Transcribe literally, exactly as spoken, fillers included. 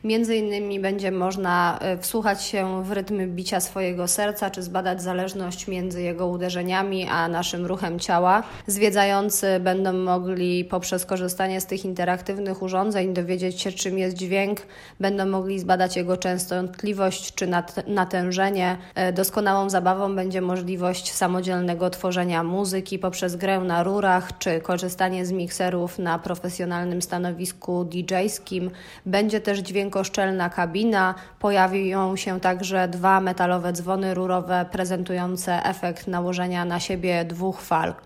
Między innymi będzie można wsłuchać się w rytm bicia swojego serca, czy zbadać zależność między jego uderzeniami a naszym ruchem ciała. Zwiedzający będą mogli poprzez korzystanie z tych interaktywnych urządzeń dowiedzieć się, czym jest dźwięk, będą mogli zbadać jego częstotliwość czy nat- natężenie. Doskonałą zabawą będzie możliwość samodzielnego tworzenia muzyki poprzez grę na rurach, czy korzystanie z mikserów na profesjonalnym stanowisku didżejskim. Będzie też dźwiękoszczelna kabina, pojawią się także dwa metalowe dzwony rurowe prezentujące efekt nałożenia na siebie dwóch fal.